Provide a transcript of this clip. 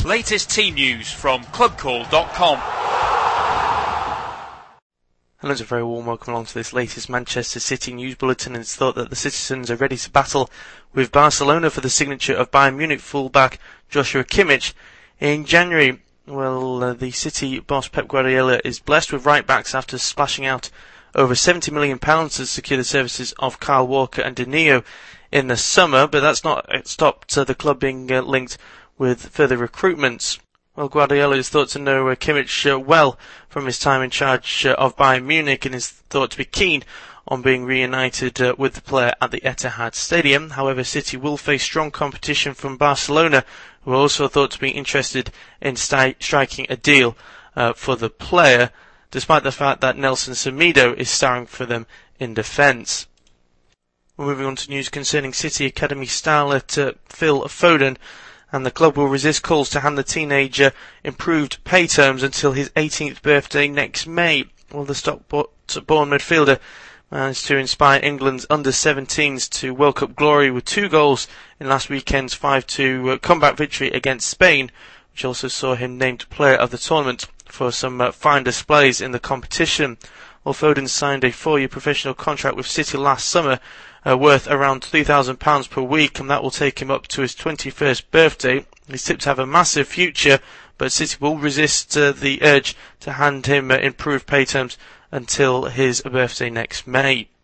Latest team news from clubcall.com. Hello and a very warm welcome along to this latest Manchester City news bulletin. It's thought that the citizens are ready to battle with Barcelona for the signature of Bayern Munich fullback Joshua Kimmich in January. Well, the City boss Pep Guardiola is blessed with right backs after splashing out over £70 million to secure the services of Kyle Walker and Danilo in the summer, but that's not stopped the club being linked with further recruitments. Well, Guardiola is thought to know Kimmich well from his time in charge of Bayern Munich and is thought to be keen on being reunited with the player at the Etihad Stadium. However, City will face strong competition from Barcelona, who are also thought to be interested in striking a deal for the player, despite the fact that Nelson Semedo is starring for them in defence. We're moving on to news concerning City Academy starlet Phil Foden, and the club will resist calls to hand the teenager improved pay terms until his 18th birthday next May. Well, the Stockport-born midfielder managed to inspire England's under-17s to World Cup glory with 2 goals in last weekend's 5-2 comeback victory against Spain, which also saw him named player of the tournament for some fine displays in the competition. Well, Foden signed a 4-year professional contract with City last summer, worth around £3,000 per week, and that will take him up to his 21st birthday. He's tipped to have a massive future, but City will resist the urge to hand him improved pay terms until his birthday next May.